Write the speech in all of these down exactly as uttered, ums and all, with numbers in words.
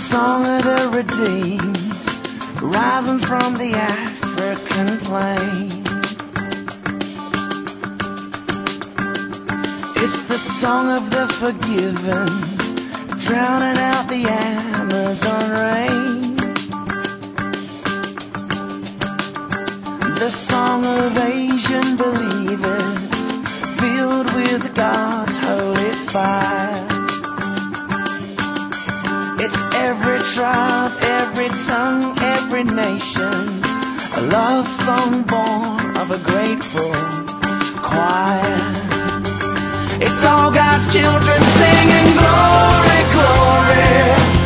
song of the redeemed, rising from the African plain. It's the song of the forgiven, drowning out the Amazon rain. The song of Asian believers, filled with God's holy fire. It's every tribe, every tongue, every nation, a love song born of a grateful choir. It's all God's children singing glory, glory,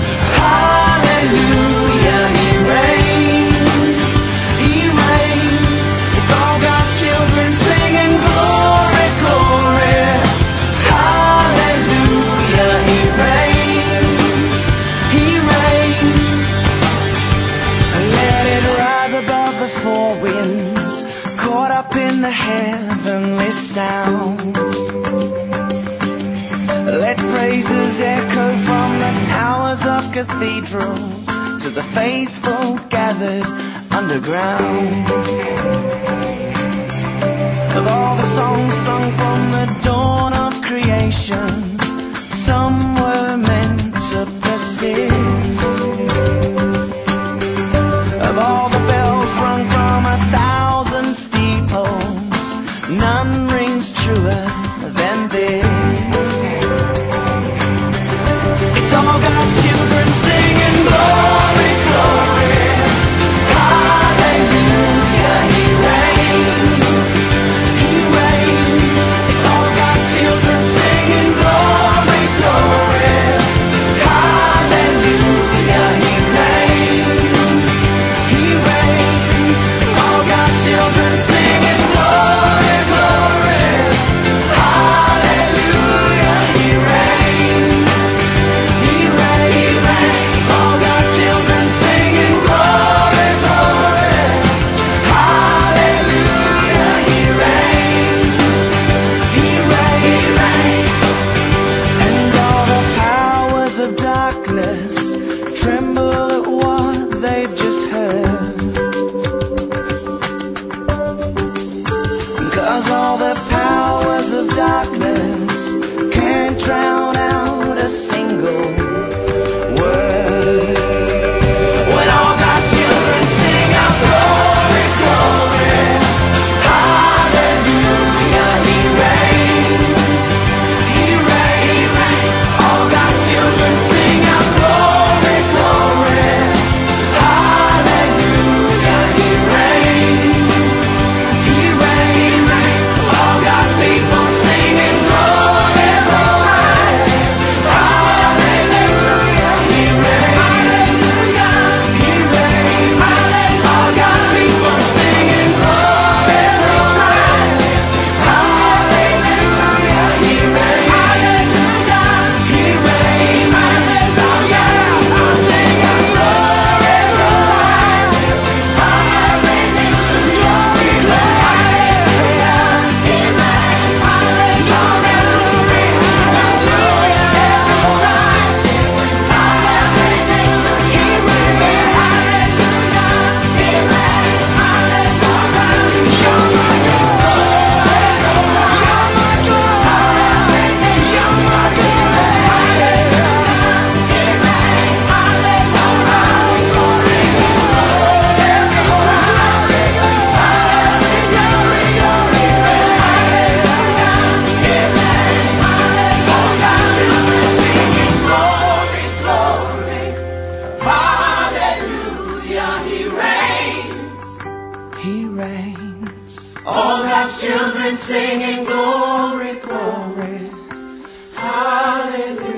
hallelujah, He reigns, He reigns. It's all God's children singing glory, glory, hallelujah, He reigns, He reigns. Let it rise above the four winds, caught up in the heavenly sound. Let praises echo from the towers of cathedrals to the faithful gathered underground. Of all the songs sung from the dawn of creation, some were meant to persist. Of all the bells rung from a thousand steeples, none rings truer than this. It's all God's children singing glory, glory, hallelujah, He reigns, He reigns. It's all God's children singing glory, glory, hallelujah, He reigns, He reigns. It's all God's children singing glory, glory, hallelujah, He reigns. Tremble at what they've just heard, 'cause all the powers of darkness can't drown out a single word. When all God's children sing out glory, glory, hallelujah, He reigns, He reigns. All God's children sing out glory, glory, hallelujah, He reigns, He reigns. All God's people singing glory, glory, hallelujah, He reigns, He reigns. All God's people singing glory, glory, hallelujah, He reigns, He reigns. He reigns. All God's children singing glory, glory, hallelujah.